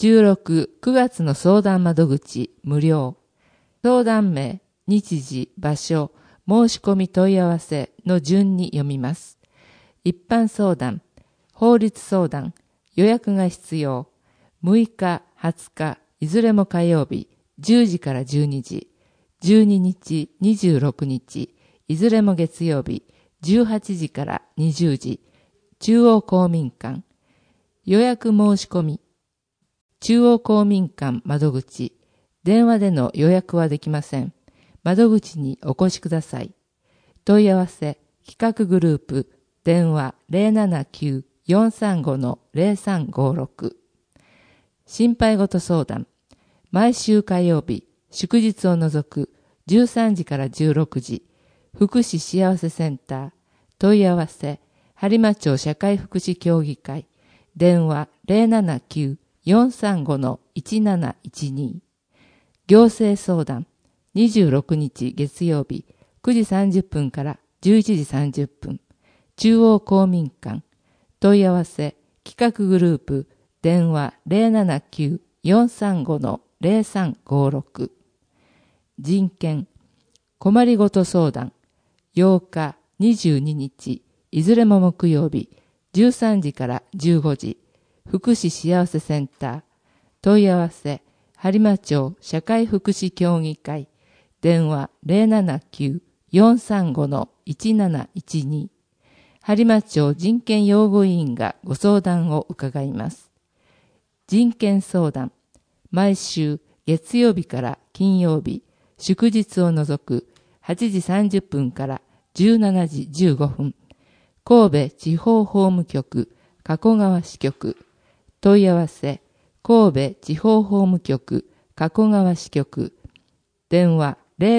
16、9月の相談窓口、無料。相談名、日時、場所、申し込み問い合わせの順に読みます。一般相談、法律相談、予約が必要。6日、20日、いずれも火曜日、10時から12時。12日、26日、いずれも月曜日、18時から20時。中央公民館。予約申し込み。中央公民館窓口。電話での予約はできません。窓口にお越しください。問い合わせ、企画グループ、電話 079-435-0356。心配事相談。毎週火曜日、祝日を除く13時から16時。福祉幸せセンター。問い合わせ、播磨町社会福祉協議会。電話 079-435-1712。行政相談。26日月曜日、9時30分から11時30分。中央公民館。問い合わせ、企画グループ、電話 079-435-0356。人権。困りごと相談。8日、22日、いずれも木曜日、13時から15時。福祉幸せセンター。問い合わせ、播磨町社会福祉協議会。電話 079-435-1712。播磨町人権擁護委員がご相談を伺います。人権相談。毎週月曜日から金曜日、祝日を除く8時30分から17時15分。神戸地方法務局加古川支局。問い合わせ、神戸地方法務局加古川支局。電話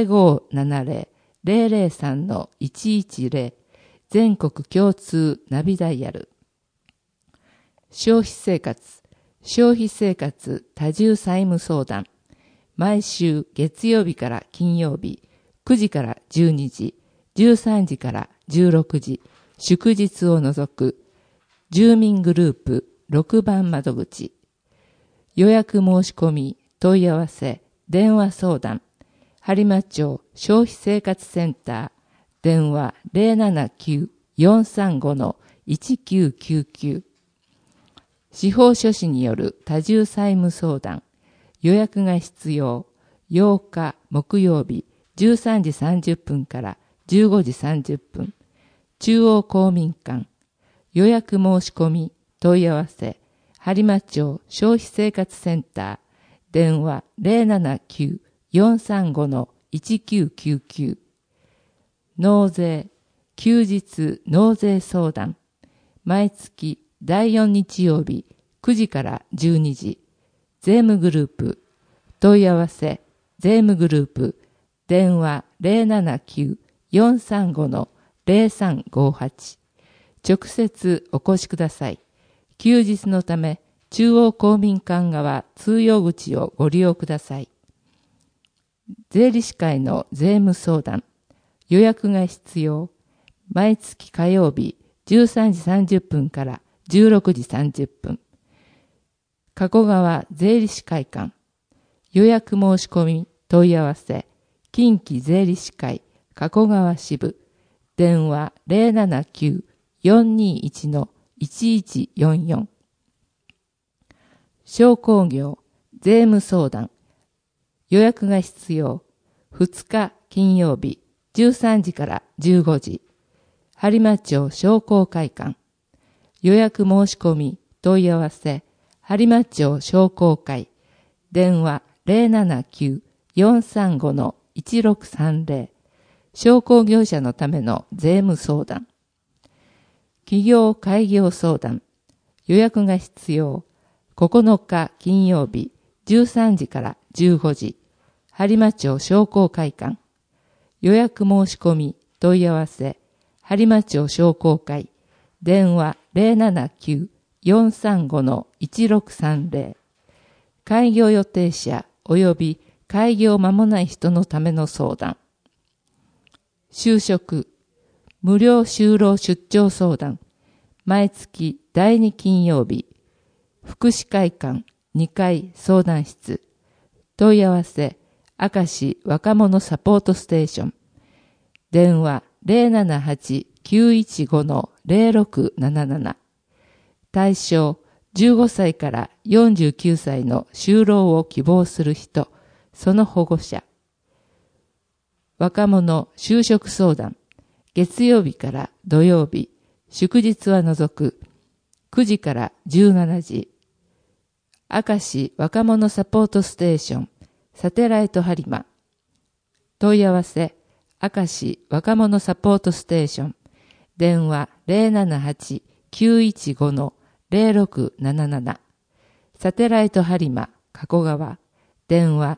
0570-003-110。全国共通ナビダイヤル。消費生活多重債務相談。毎週月曜日から金曜日、9時から12時、13時から16時、祝日を除く、住民グループ6番窓口。予約申し込み、問い合わせ、電話相談。播磨町消費生活センター。電話 079-435-1999。司法書士による多重債務相談。予約が必要。8日木曜日13時30分から15時30分。中央公民館。予約申し込み、問い合わせ。播磨町消費生活センター。電話 079-435-1999。納税、休日納税相談。毎月第4日曜日9時から12時。税務グループ。問い合わせ、税務グループ。電話 079-435-0358。直接お越しください。休日のため、中央公民館側通用口をご利用ください。税理士会の税務相談。予約が必要。毎月火曜日13時30分から16時30分。加古川税理士会館。予約申し込み、問い合わせ。近畿税理士会加古川支部。電話 079-421-1144。商工業税務相談。予約が必要。2日金曜日13時から15時。播磨町商工会館。予約申し込み、問い合わせ。播磨町商工会。電話 079-435-1630。商工業者のための税務相談。企業開業相談。予約が必要。9日金曜日13時から15時。播磨町商工会館。予約申し込み、問い合わせ。播磨町商工会。電話 079-435-1630。開業予定者及び開業間もない人のための相談。就職。無料就労出張相談。毎月第2金曜日。福祉会館。 2階相談室。問い合わせ、明石若者サポートステーション。電話 078-915-0677。対象、15歳から49歳の就労を希望する人、その保護者。若者就職相談。月曜日から土曜日、祝日は除く、9時から17時。明石若者サポートステーション、サテライト播磨。問い合わせ、明石若者サポートステーション。電話 078-915-0677。サテライト播磨、加古川。電話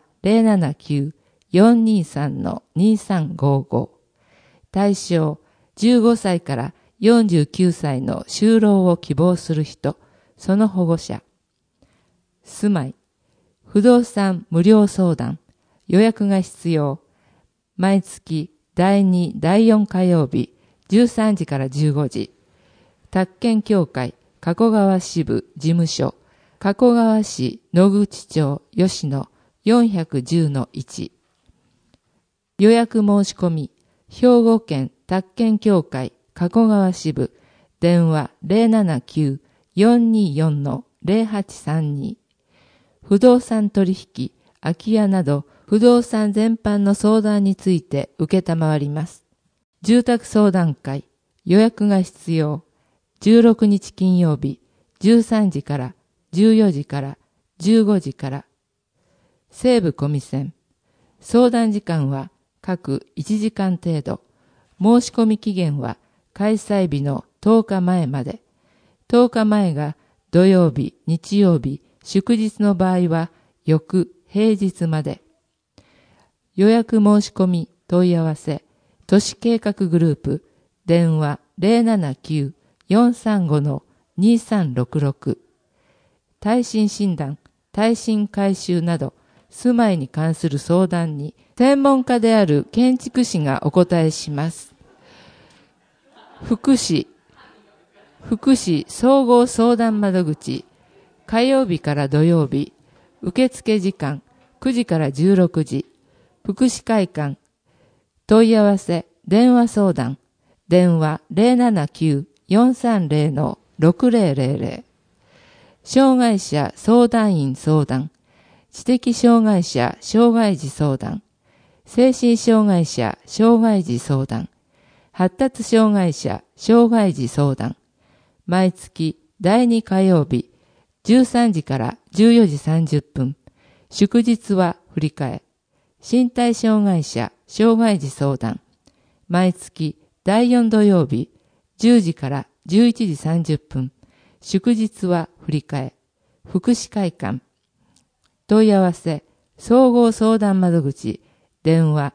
079-423-2355。対象、15歳から49歳の就労を希望する人、その保護者。住まい、不動産無料相談、予約が必要。毎月第2、第4火曜日、13時から15時。宅建協会加古川支部事務所、加古川市野口町吉野 410-1。予約申し込み、兵庫県宅建協会加古川支部、電話 079-424-0832。不動産取引、空き家など不動産全般の相談について受けたまわります。住宅相談会、予約が必要。16日金曜日、13時から14時から15時から。西部小見線。相談時間は各1時間程度。申し込み期限は開催日の10日前まで。10日前が土曜日、日曜日、祝日の場合は翌平日まで。予約申し込み問い合わせ、都市計画グループ、電話 079-435-2366。耐震診断、耐震改修など、住まいに関する相談に、専門家である建築士がお答えします。福祉総合相談窓口、火曜日から土曜日、受付時間9時から16時、福祉会館、問い合わせ、電話相談、電話 079-430-6000。障害者相談員相談、知的障害者障害児相談、精神障害者障害児相談、発達障害者障害児相談、毎月第2火曜日、13時から14時30分、祝日は振り替え、身体障害者障害児相談、毎月第4土曜日、10時から11時30分、祝日は振り替え、福祉会館。問い合わせ、総合相談窓口、電話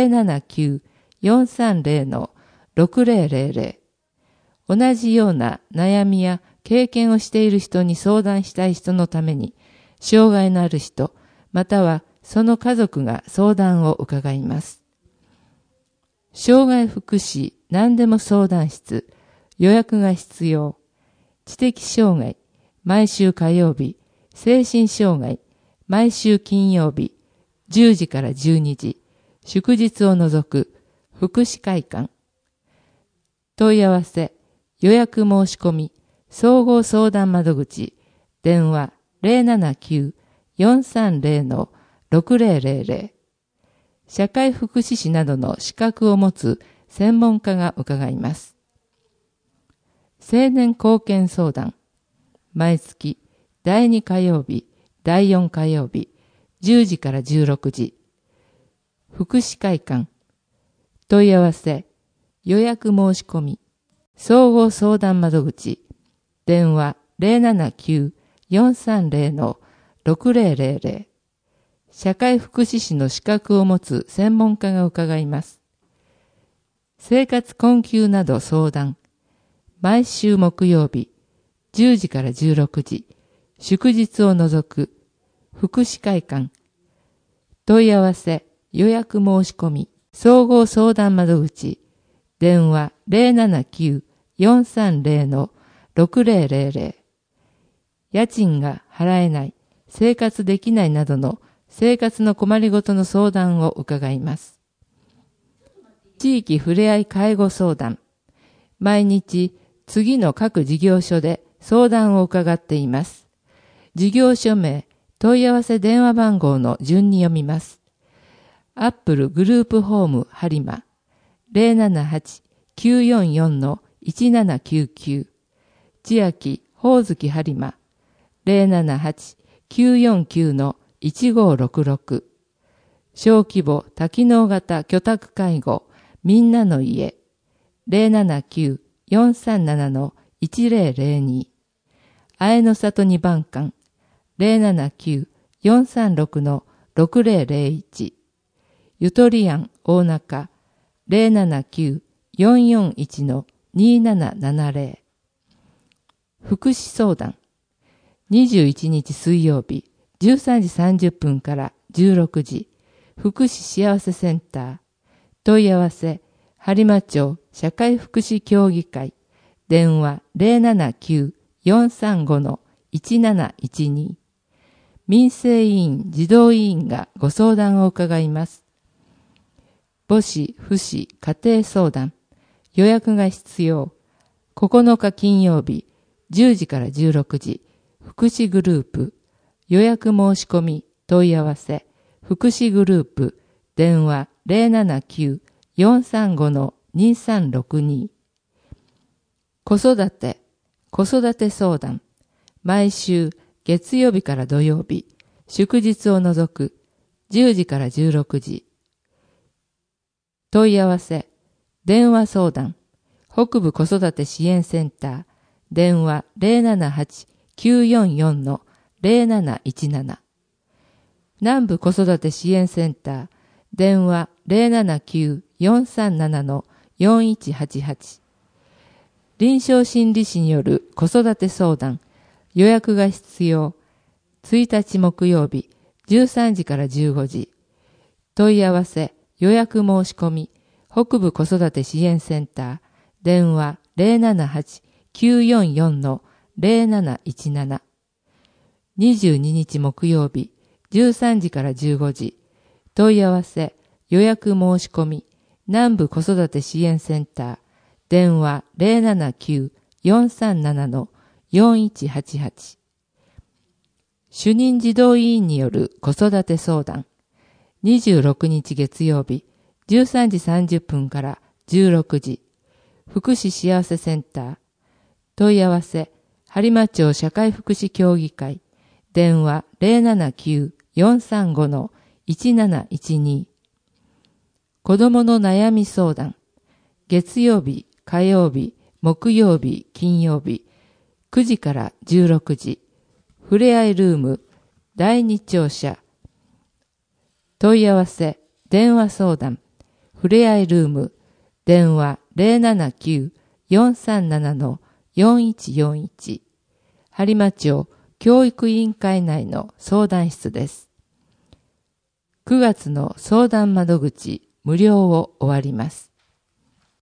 079-430-6000。同じような悩みや経験をしている人に相談したい人のために、障害のある人、またはその家族が相談を伺います。障害福祉何でも相談室、予約が必要。知的障害、毎週火曜日、精神障害、毎週金曜日、10時から12時、祝日を除く、福祉会館。問い合わせ、予約申し込み、総合相談窓口、電話 079-430-6000。社会福祉士などの資格を持つ専門家が伺います。青年貢献相談、毎月第2火曜日、第4火曜日、10時から16時、福祉会館。問い合わせ、予約申し込み、総合相談窓口、電話 079-430-6000。社会福祉士の資格を持つ専門家が伺います。生活困窮など相談、毎週木曜日、10時から16時、祝日を除く、福祉会館。問い合わせ、予約申し込み、総合相談窓口、電話 079-430-6000。家賃が払えない、 生活できないなどの生活の困りごとの相談を伺います。地域ふれあい介護相談。毎日次の各事業所で相談を伺っています。事業所名、問い合わせ電話番号の順に読みます。アップルグループホーム播磨 078-944-1799 千秋ほおずき播磨 078-949-1566 小規模多機能型居宅介護みんなの家 079-437-1002 あえの里2番館 079-436-6001 ゆとりあん大中 079-441-2770 福祉相談21日水曜日13時30分から16時福祉幸せセンター問い合わせ播磨町社会福祉協議会電話 079-435-1712 民生委員児童委員がご相談を伺います。母子父子家庭相談予約が必要9日金曜日10時から16時福祉グループ予約申し込み問い合わせ福祉グループ電話 079-435-2362 子育て相談毎週月曜日から土曜日祝日を除く10時から16時問い合わせ電話相談北部子育て支援センター電話 078-944-0717 南部子育て支援センター電話 079-437-4188 臨床心理士による子育て相談予約が必要1日木曜日13時から15時問い合わせ予約申し込み北部子育て支援センター電話 078-944-0717 22日木曜日13時から15時問い合わせ予約申し込み南部子育て支援センター電話 079-437-4188 主任児童委員による子育て相談26日月曜日13時30分から16時福祉幸せセンター問い合わせ播磨町社会福祉協議会電話 079-435-1712 子どもの悩み相談月曜日火曜日木曜日金曜日9時から16時ふれあいルーム第2庁舎問い合わせ電話相談ふれあいルーム電話 079-437-4141 播磨町教育委員会内の相談室です。9月の相談窓口無料を終わります。